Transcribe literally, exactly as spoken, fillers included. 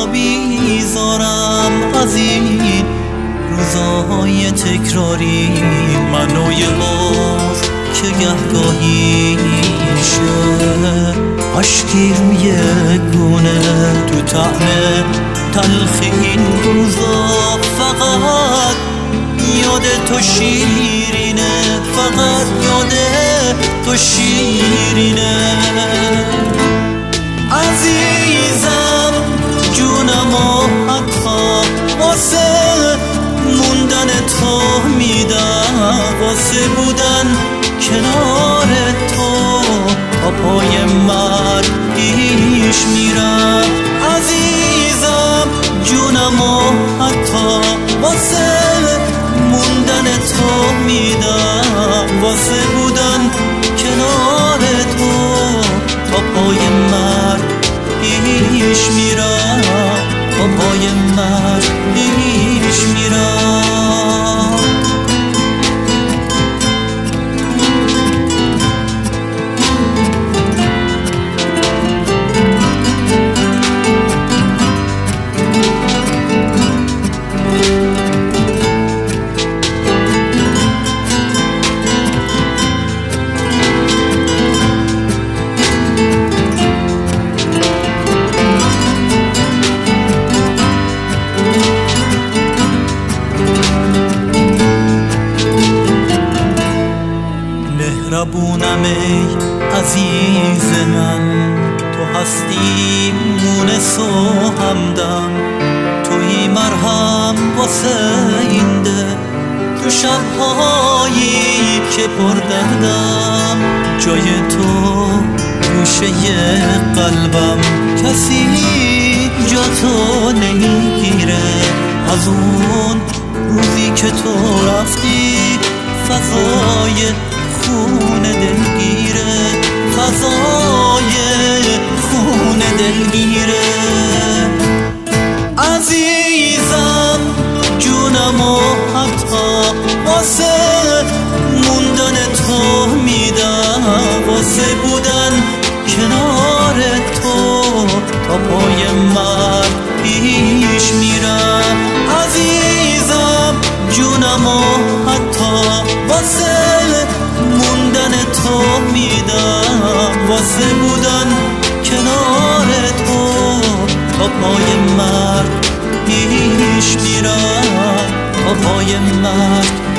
بیزارم از این روزای تکراری، منو یه باز که گهگاهی شه عشقی روی گونه تو طعم تلخ این روزا. فقط یاد تو شیرینه، فقط یاد تو شیرینه. عزیزم جونم و حتی واسه موندن تو میدم، واسه بودن کنار تو تا پای مرگ پیش میرم. عزیزم جونم و حتی واسه موندن تو میدم، واسه بودن کنار تو تا پای مرگ پیش میرم، تا پای مرگ پیش میرم. مهربونم ای عزیز من، تو هستی مونس و همدم، توی مرهم واسه این ده تو شبهایی که پر دردم. جای تو گوشه قلبم کسی جا تو نمیگیره. از اون روزی که تو رفتی فضای خون دلگیره، فضای خون دلگیره. عزیزم جونم و حتی واسه موندن تو میدم، واسه بودن کنار تو تا پای مرگ پیش میرم. عزیزم جونم و حتی واسه موندن تو میدم، واسه بودن کنار تو تا پای مرگ پیش میرم، تا پای مرگ